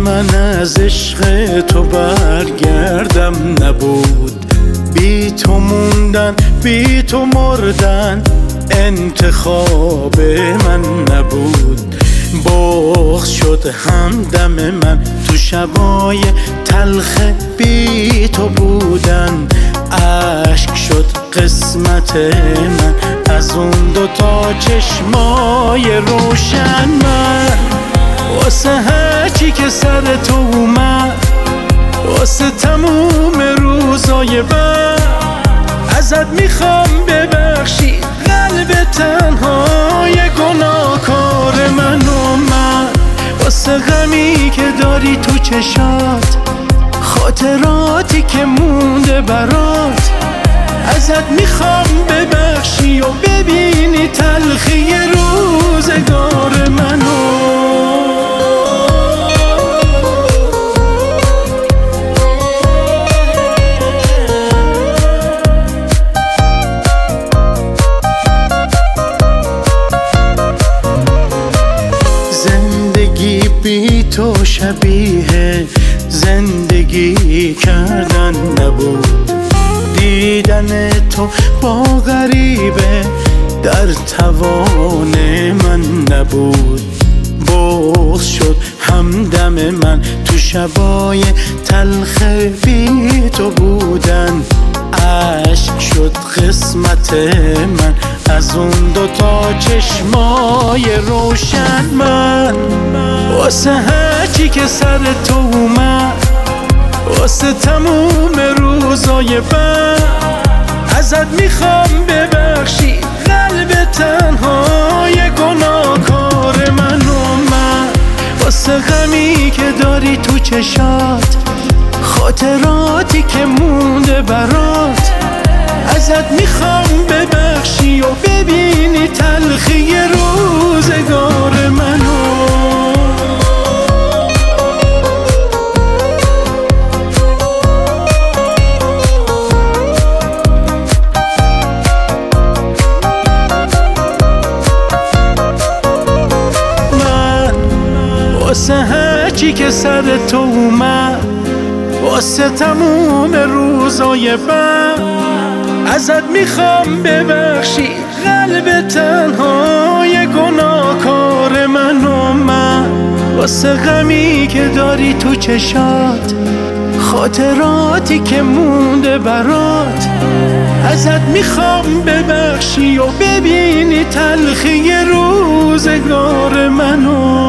من از عشق تو برگردم نبود، بی تو موندن بی تو مردن انتخاب من نبود. بغض شد همدم من تو شبای تلخ بی تو بودن، اشک شد قسمت من از اون دوتا چشمای روشن. من واسه هرچی که سر تو اومد، واسه تموم روزای بد، ازت میخوام ببخشی قلب تنهای گناهکار منو. من واسه غمی که داری تو چشات، خاطراتی که مونده برات، ازت میخوام ببخشی و ببینی تلخی روزگار منو. زندگی بی تو شبیه زندگی کردن نبود، دیدن تو با غریبه در توان من نبود. بغض شد همدم من تو شبای تلخ بی تو بودن، اشک شد قسمت من از اون دوتا چشمای روشن. من واسه هرچی که سر تو اومد، واسه تموم روزای بد، ازت میخوام ببخشی قلب تنهای گناهکار منو. من واسه غمی که داری تو چشات، خاطراتی که مونده برات، ازت میخوام ببخشی و ببینی تلخی روزگار منو. واسه هرچی که سر تو اومد، واسه تموم روزای بد، ازت میخوام ببخشی قلب تنهای گناهکار منو. من واسه غمی که داری تو چشات، خاطراتی که مونده برات، ازت میخوام ببخشی و ببینی تلخی روزگار منو.